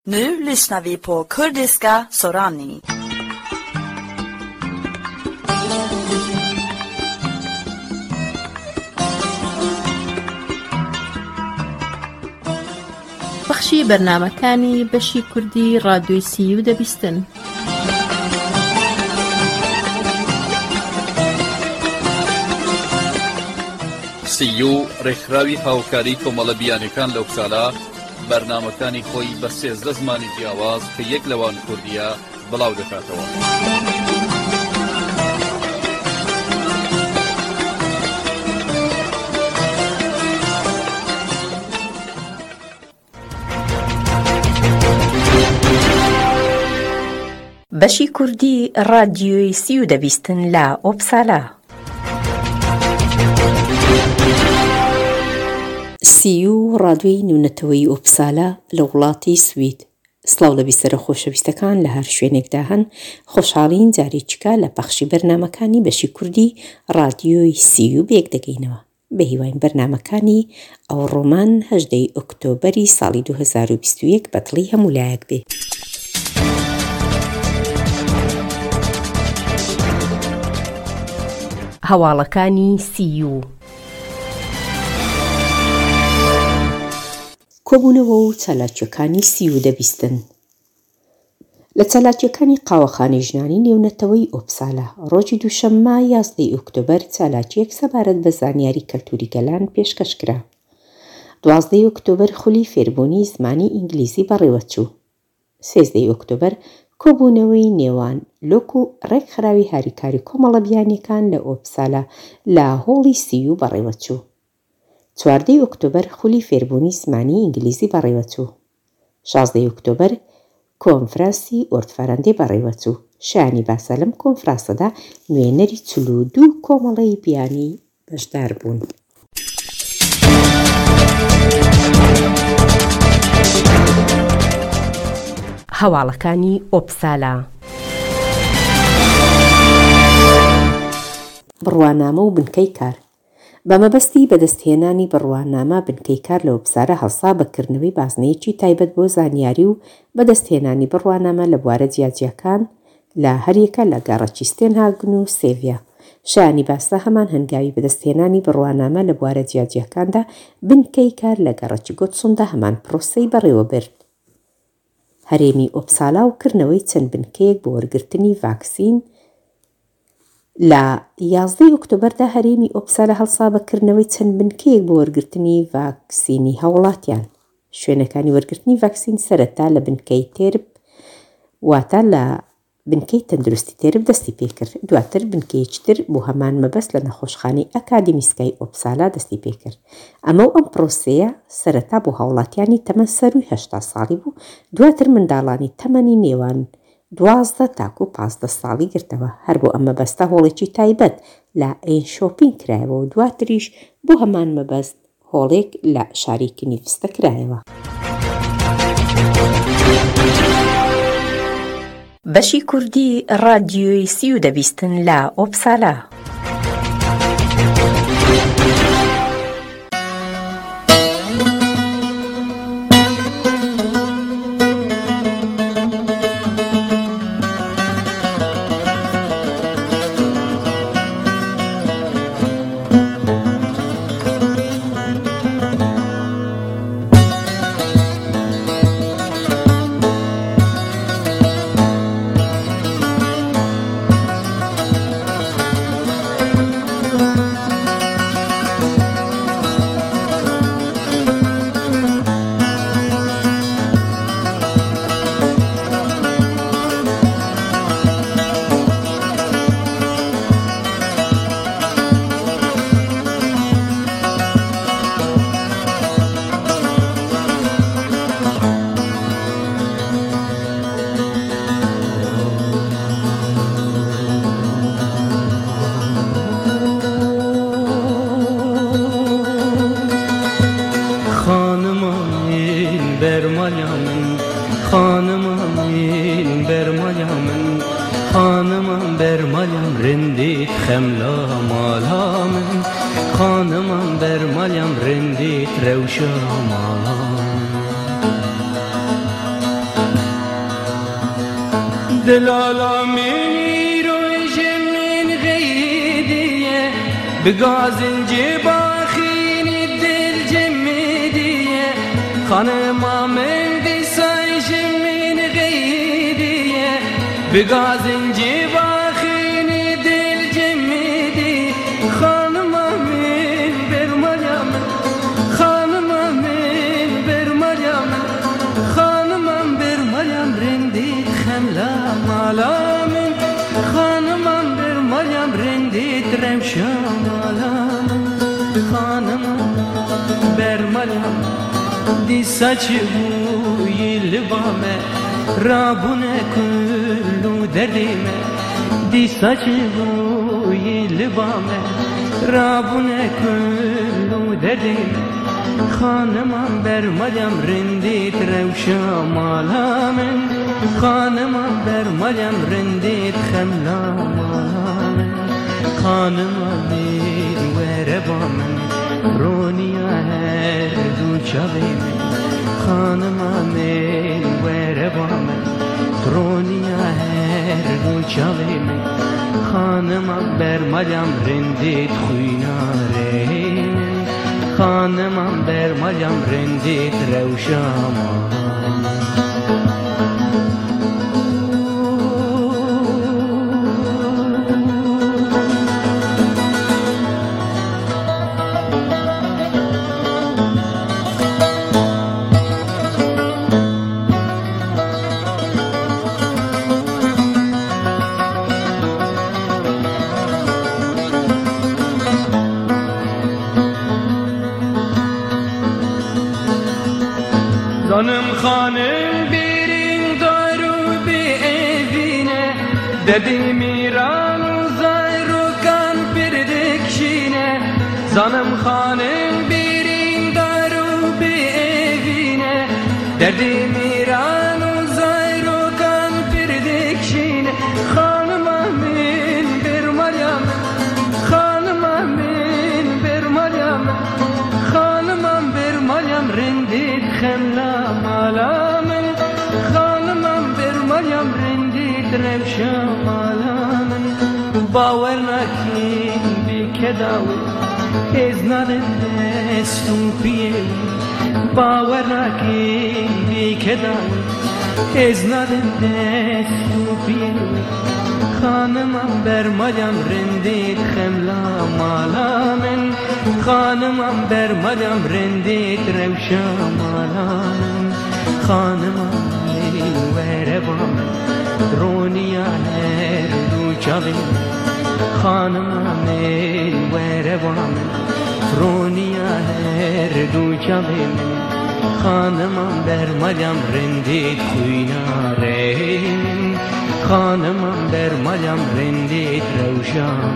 Nu lyssnar vi på kurdiska Sorani. بەخشی بەرنامەکانی بەشی کوردی ڕادیۆی سیو دەبیستن. سیو ڕێکخراوی هاوکاری کۆمەڵە بیانەکان لەو ساڵە بەرنامەکانی خۆی بە 13 زمانی جیاواز کە یەک لەوان کوردیە بڵاو دەکاتەوە. بەشی کوردی ڕادیۆی سیو دەبیستن لە ئۆپسالا. سیو ڕادیۆی نوونەتەوەی ئۆپسالا لە وڵاتی سوید. سڵاو لە بیسەرە خۆشەویستەکان لە هەر شوێنێکدا هەن، خۆشحاڵین جارێکیکە لە پەخشی بەرنامەکانی بەشی کوردی ڕادیۆی سیو بێک دەگەینەوە. بە هیوای بەرنامەکانی ئەو ڕۆمان 18 ئۆکتۆبەری ساڵی 2021 بەدڵی هەمولایەک بێ. هەواڵەکانی سیو. کۆبوونەوە و چالاکیەکانی سیو دەبیستن. لە چالاکیەکانی قاوەخانەی ژنانی نێونەتەوەی ئۆپسالا ڕۆژی دووشەممە 11 ئۆکتۆبەر چالاکیەک سەبارەت بە زانیاری کەلتوری گەلان پێشکەشکرا. 12 ئۆکتۆبەر خولی فێربوونی زمانی ئینگلیزی بەڕێوەچوو. 13 ئۆکتۆبەر کۆبوونەوەی نێوان لۆک و ڕێکخراوی هاریکاری کۆمەڵە بیانیەکان لە ئۆپسالا لە هۆڵی سیو بەڕێوەچوو. 14 ئۆکتۆبەر خولی فێربوونی زمانی ئینگلیزی بەڕێوەچوو. 16 ئۆکتۆبەر کۆنفرانسی ئۆردفەرەندەی بەڕێوەچوو. شایانی باسە لەم کۆنفرانسەدا نوێنەری 42 کۆمەڵەی بیانی بەشدار بوون. هەواڵەکانی ئۆپسالا. بڕوانامە و بنکەی کار. بە مەبەستی بەدەستهێنانی بڕوانامە بنکەی کار لە ئۆپسالا هەڵسا بەکردنەوەی بازنەیەکی تایبەت بۆ زانیاری و بەدەستهێنانی بڕوانامە لە بوارە جیاجیەکان لە هەریەکە لە گەڕەکی ستێنهاگن و سێڤیا. شایانی باسە هەمان هەنگاوی بەدەستهێنانی بڕوانامە لە بوارە جیاجیەکاندا بنکەی کار لە گەڕەکی گۆتسوندا هەمان پرۆسەی بەڕێوە برد. هەرێمی ئۆپسالا و کردنەوەی چەند بنکەیەک بۆ وەرگرتنی ڤاکسین. لە 11 ئۆکتۆبەردا هەرێمی ئۆپسالا هەڵسا بەکردنەوەی چەند بنکەیەک بۆ وەرگرتنی ڤاکسینی هاوڵاتیان. شوێنەکانی وەرگرتنی ڤاکسین سەرەتا لە بنکەی تێرب واتە لە بنکەی تەندروستی تێرب دەستی پێکرد. دواتر بنکەیەکی تر بۆ هەمان مەبەست لە نەخۆشخانەی ئەکادمیسکای ئۆپسالا دەستی پێکرد. ئەمە و ئەم پرۆسەیە سەرەتا بۆ هاوڵاتیانی تەمەن سەرووی 80 ساڵی بوو، دواتر منداڵانی تەمەنی نێوان 12 تاکو 15 ساڵی گرتەوە. هەر بۆ ئەم مەبەستە هۆڵێکی تایبەت لە ئەین شۆپین کرایەوە و دواتریش بۆ هەمان مەبەست هۆڵێک لە شاری کنیفستە کرایەوە. بەشی کوردی ڕادیۆی سیو دەبیستن لە ئۆپسالا. خانمم برمالم رندید خملا مالامن خانمم برمالم رندید روشا مالام دلالا منی روش من غیدیه بگازن جباخینی دل جمدیه خانما من دیسایش من غیدیه بگازن جباخینی دل جمدی خانما من برمالیا من خانما من برمالیا من خانما برمالیا رندی خملا مالا من خانما برمالیا رندی ترمشا مالا من خانما برمالیا دی saçı bu yılbame Rabbune kullu derdime di saçı bu yılbame Rabbune kullu derdime Hanımam bermalem rindit revşa malamen Hanımam bermalem rindit khemla malamen Hanımam bir verebamen Roniya her du çavime Hanıma men verebame Roniya her du çavime Hanıma bermalyam rendit khuyinare Hanıma bermalyam rendit revşama Zanım hanım birin daru bir evine Dedim İran uzay rukan birdik şine Zanım hanım birin daru bir evine Dedim İran uzay rukan birdik şine Hanım amin bir maryam Hanım amin bir maryam Hanım amin bir maryam rindit khemla مالامن خانمم بر مریم رندید رمشا مالامن باور نکن بی کداوی از ندن دستو پیوی باور نکن بی کداوی از ندن دستو پیوی خانمم بر مریم رندید خملا مالامن خانمم بر مریم رندید رمشا مالامن خانما من وربام رونیا هر دو چاویم خانما من وربام رونیا هر دو چاویم خانما بر مریم رندید خویناره خانما بر مریم رندید روشان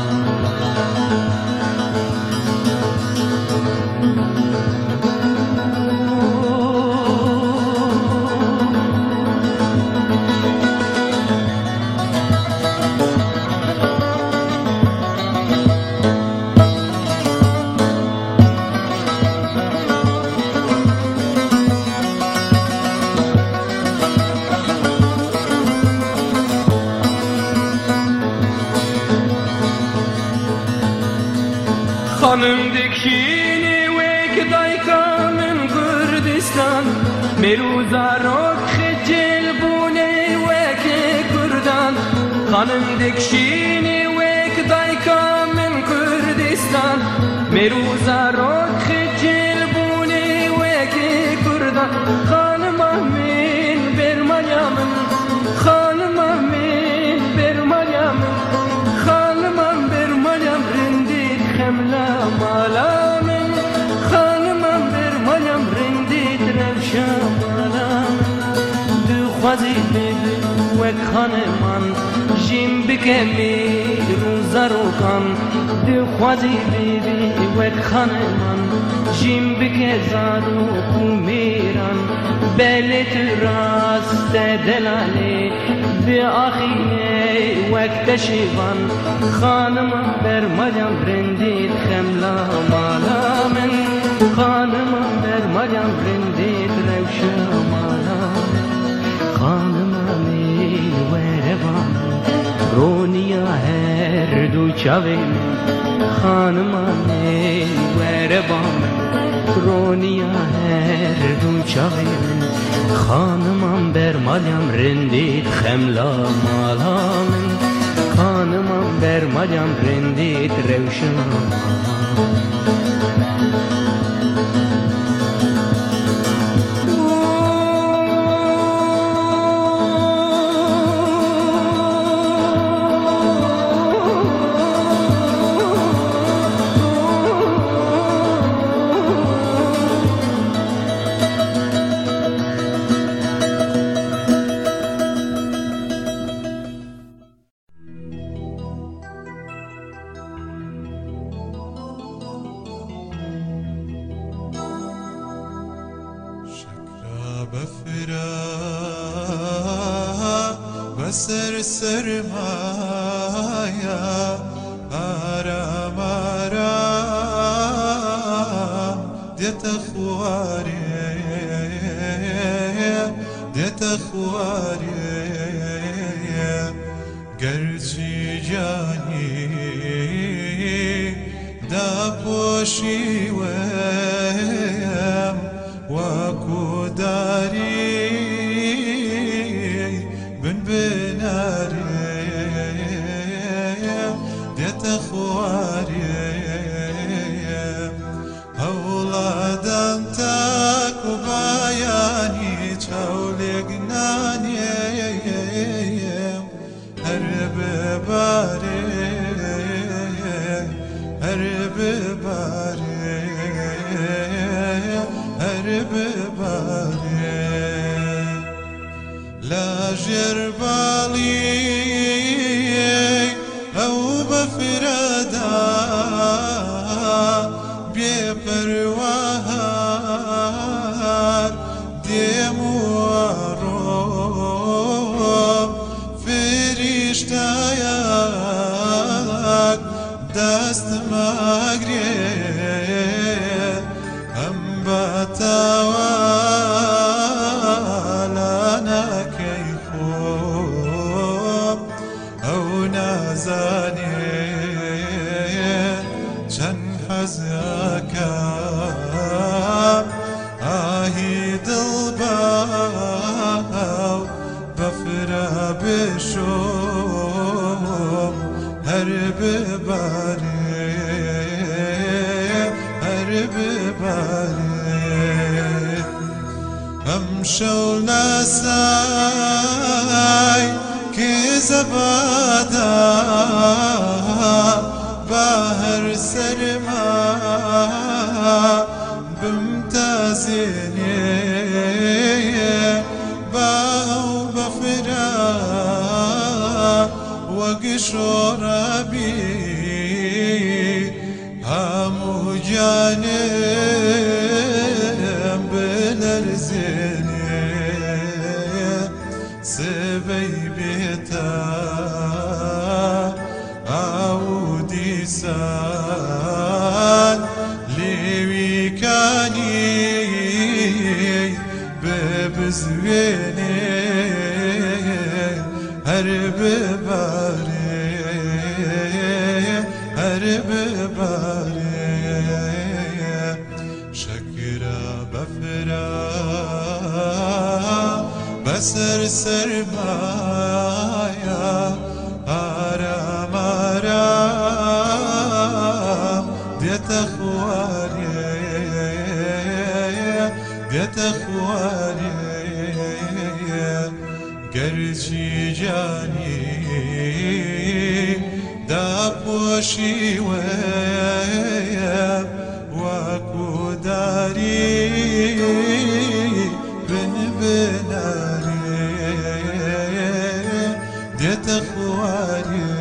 Hanım dikini ve kdayka min Kurdistan Meruza rok khecel bune ve ke Kurdan Hanım dikini ve kdayka min Kurdistan Meruza rok khecel bune ve ke Kurdan Hanım amin ber Maryamın Hanım amin ber Maryamın Hanım amin ber Maryam rindit khemla مالامن خانمم بر مالم رندید روشم مالامن دو خوازی ببی وک خانمان جیم بکمی روزا روکان دو خوازی ببی وک خانمان جیم بکزارو کومیران بلت راست دلالی به آخیه وک تشیوان خانمم بر مالم رندید خملا مالامن خانمم بر مالم رندید روشا مالامن خانمم چاوی من خانمان وربان رونیا هر دون چاوی من خانمان بر مالیم رندید خملا مالا من خانمان بر مالیم رندید روشنا بسر سرمايا آرام آرام ديت أخواري گرچی جانی دا پوشی ویم وکو داری بن بناری دیت خواری اولادم تاکو بایانی چولگنانی هر بباری هر بباری هر بباری لا جربالي أو بفردا بپروهار ديموارو فرشتاياك دست مغرير هم بتوالانا كيخوب أو نازاني چند حزاكام آهي دلباو بفرا بشوم هر بباري هر بباري امشو ناساي كي زبادا باهر سرما بمتازيني باو بفرا وقشور بي همو جانب بلرزيني سبي بيتا عودي سان ليوي كاني ببزويني هر بباري هر بباري شكرا بفرا بسر سرمايا آرام آرام ديت أخواري ديت أخواري گرچی جانی دا پوشی ویم وکو داری بن بناری دیت خواری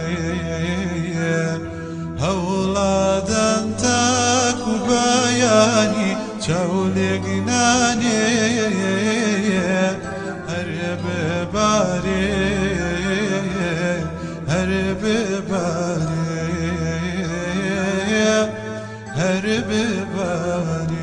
اولادم تاکو بایانی چولگنانی هر بباری هر بباری هر بباری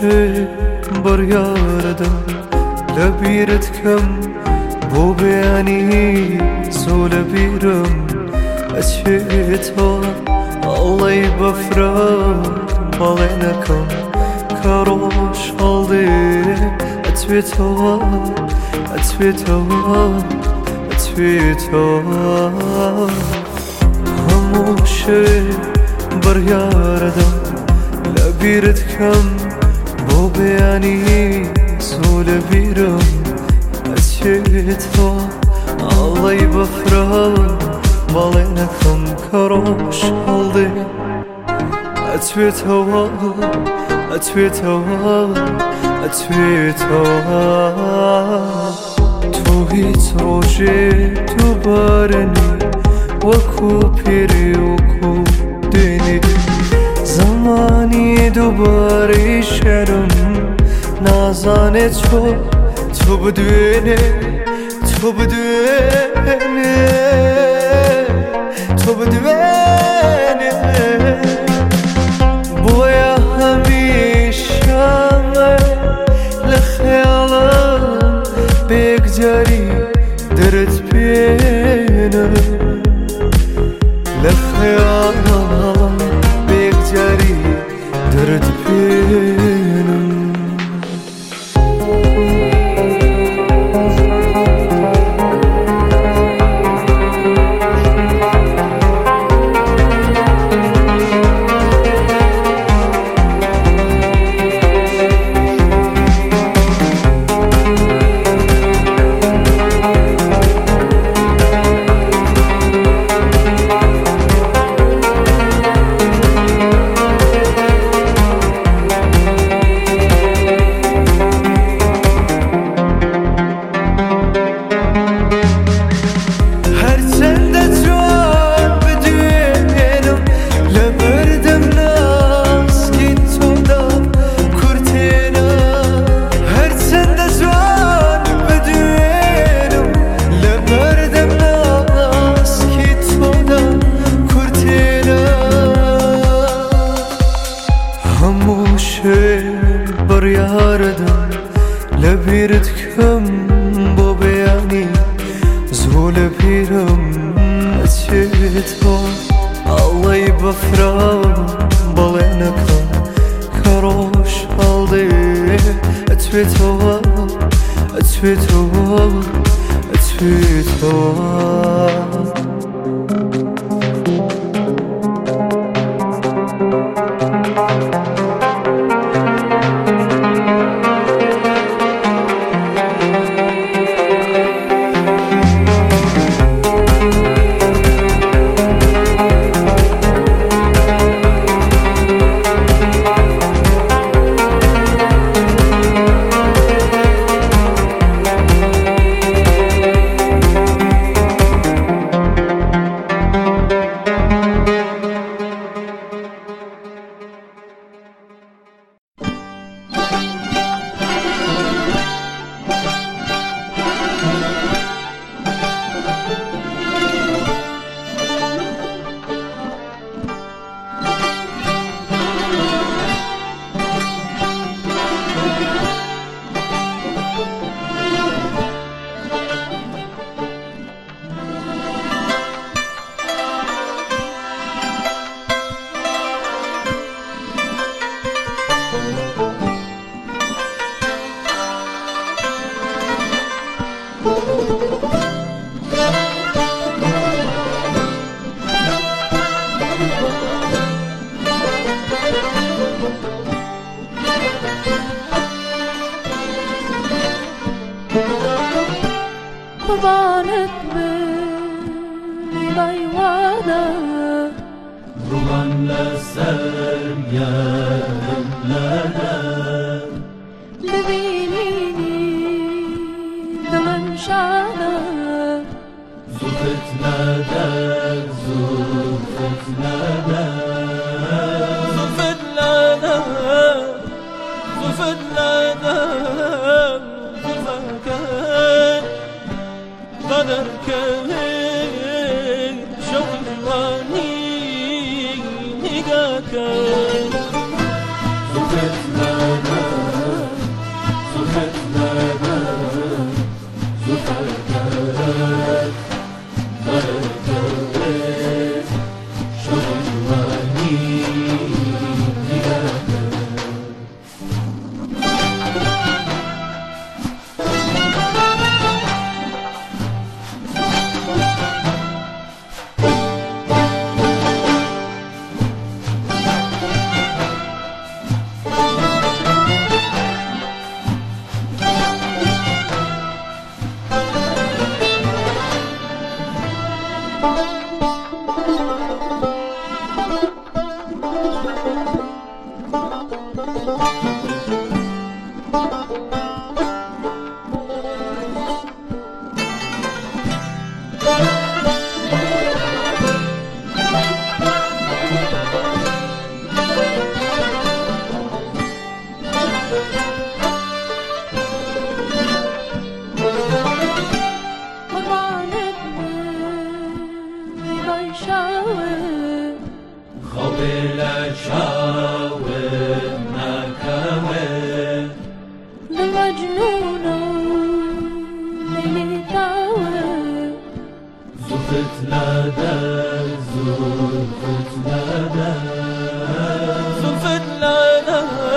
بڕیارەدەم لە بیرت کەم بۆ بەیانی زۆ لە بیرم ئەچێتەوە ئەڵەی بەفرە بەڵێ نەکەم کە ڕۆژ هەڵدێ ئەتوێتەوە ئەتوێتەوە ئەتوێتەوە هەموو شێ بڕیارەدەم لە بیرت کەم بۆ بەیانی زۆ لە بیرم ئەچێتەوە ئەڵەی بەفرە بەڵێ نەکەم کە ڕۆژ هەڵدێ ئەتوێتەوە ئەتوێتەوە ئەتوێتەوە تۆ هیچ ڕۆژێ دووبارەنی وەکو پێرێ وەکو دێنێ زەمانی دووبارەی شەرم نازانێت تۆ بدوێنێ تۆ بدوێنێ تۆ بدوێنێ بۆیە هەمیشەمە لە خەیاڵم بێکجاری دەرت پێنە لە خەیاڵم بێکجاری دەرت پێنم بڕیارەدەم لە بیرت کەم بۆ بەیانی زۆ لە بیرم ئەچێتەوە ئەڵەی بەفرە بەڵێ نەکەم کە ڕۆژ هەڵدێ ئەتوێتەوە ئەتوێتەوە ئەتوێتەوە قربانت بایوادا روان لسر یادم لده ببینی دلم شاده زوفت نده زوفت نده زوفت نده زوفت نده زوفکن قدر کن شوقانی نگاه کن زوفت نده لمجنونة ليلي تعوى زفت نادى زفت نادى زفت نادى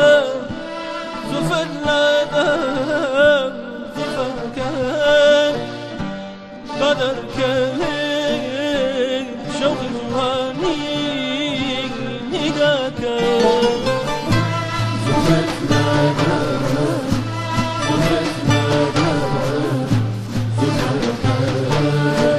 زفت نادى زفت كان بدر كان شوق جواني نداك زفت نادى زفت نادى زفت كان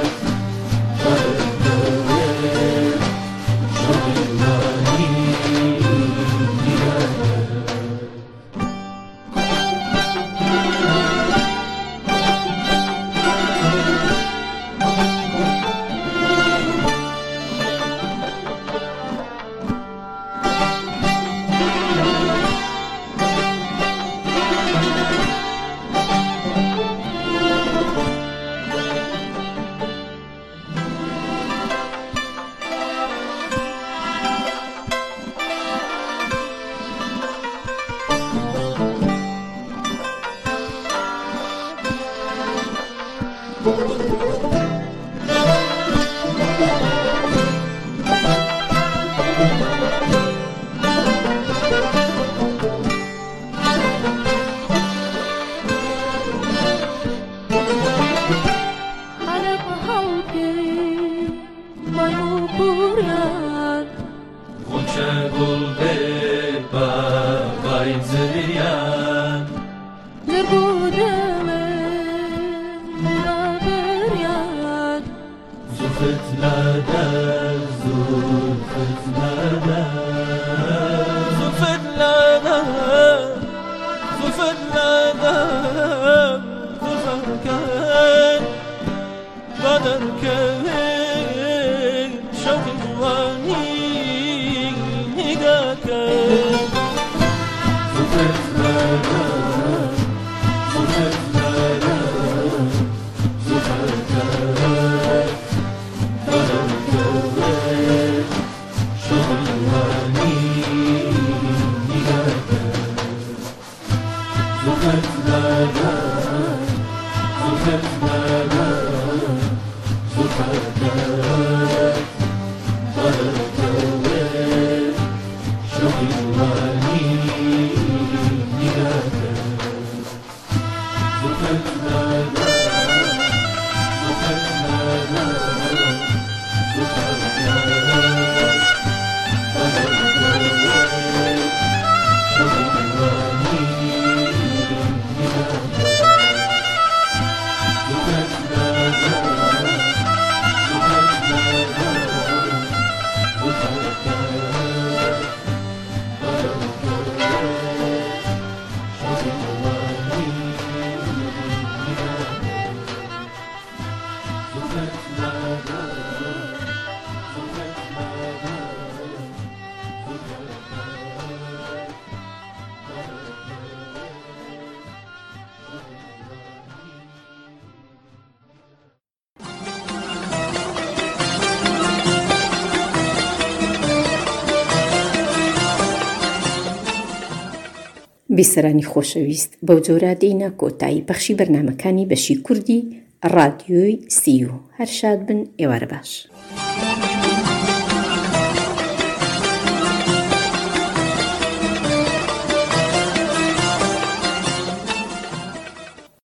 بیسەرانی خۆشەویست بەو جۆرە دێینە کۆتایی بەخشی بەرنامەکانی بەشی کوردی ڕادیۆی سیو هەر شاد بن ئێوارە باش.